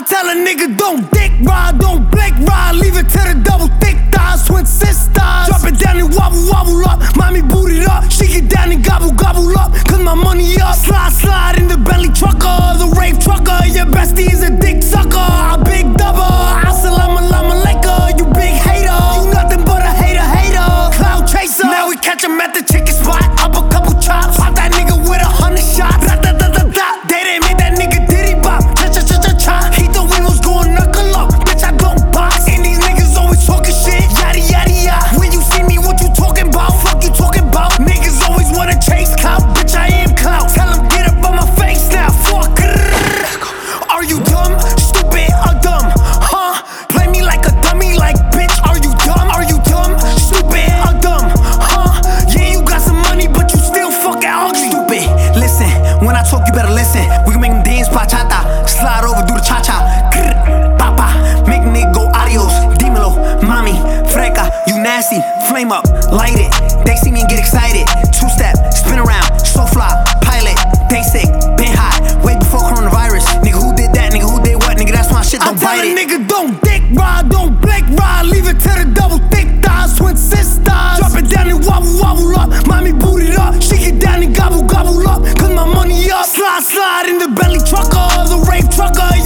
I tell a nigga don't dick ride, don't blink ride, leave it to the double thick thighs, twin sisters. Drop it down and wobble, wobble up, mommy boot it up. She get down and gobble, gobble up, cause my money up. Slide, slide in the Bentley trucker, the rave trucker. Your bestie is a dick sucker, a big double. Assalamu alaikum, you big hater. You nothing but a hater, hater. Cloud chaser. Now we catch him at the chicken spot, up a couple chops. Pop that nigga with 100 shots. Da, da, da, da, da. They didn't make that nigga diddy bop. Cha, cha, cha, cha, cha. He thought we was going knuckle up. Bitch, I don't box. And these niggas always talking shit. Yada, yada, yada. When you see me, what you talking about? Fuck you talking about? Niggas always wanna chase clout. Bitch, I am clout. Tell him get up on my face now. Fuck. Are you dumb? Stupid or dumb? Huh? Play me like a dummy, like bitch. Are you dumb? Are you dumb? Stupid or dumb? Huh? Yeah, you got some money, but you still fucking ugly. Stupid. Listen, when I talk, you better listen. We can make them dance bachata, slide over, do the cha cha. Papa, make nigga go adios. Dímelo, mami, freca, you nasty. Flame up, light it. They see me and get excited. Two step, spin around, so fly, pilot. They sick, been hot, way before coronavirus. Nigga, who did that? Nigga, who did what? Nigga, that's my shit, don't bite it. I tell a nigga don't dick ride, don't blink ride, leave it to the double thick thighs, twin sisters. Drop it down and wobble, wobble up, mommy boot it up. She get down and gobble, gobble up, cause my money up. Slide, slide in the Bentley trucker, the rave trucker.